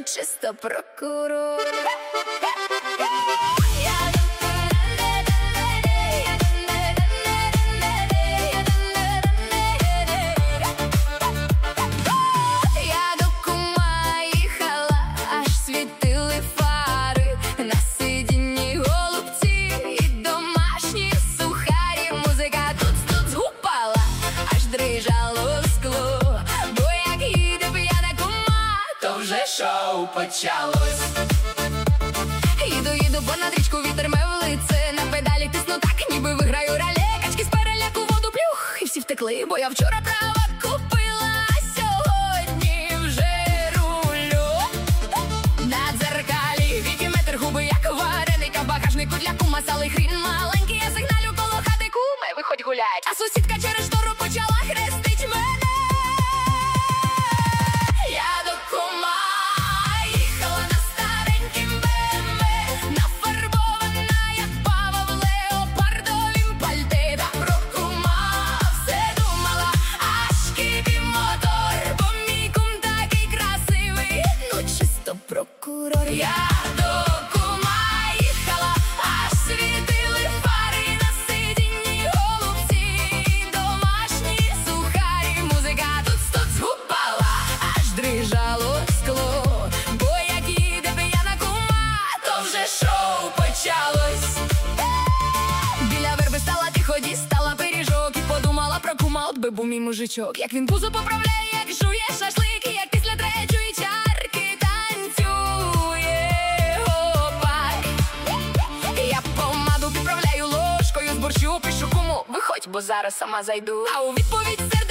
чисто прокурор. Я до кума їхала, аж світили фари, на сидінні голубці і домашні сухарі. Музика тут згупала, аж дрижало скло, бо як їде п'яна кума, то вже шоу почалось. Їду понад річку, вітер ме в лице, на педалі тисну так, ніби виграю рале. Качки з переляку воду плюх, і всі втекли, бо я вчора права купила, а сьогодні вже рулю. На дзеркалі віки метр, губи як вареник, а в багажнику для кума сали хрін маленький. Я сигналю коло хати: куме, виходь гулять. А сусідка через штору почала хрестить мене. Я до кума їхала на старенькім БМВ, нафарбована як Павло в леопардовім пальте. Та про кума все думала, аж кипів мотор, бо мій кум такий красивий, ну чисто прокурор. Я до кума їхала, аж світили фари, на сидінні голубці і домашні сухарі. Музика тут згупала, аж дрижало скло, бо як їде п'яна кума, то вже шоу почалось. Біля верби стала тихо, дістала пиріжок і подумала про кума, от би був мій мужичок. Як він пузо поправляє, як жує шашлик, і як після третьої чарки танцює гопак. Я помаду підправляю ложкою, з борщу пишу: куму, виходь, бо зараз сама зайду. А у відповідь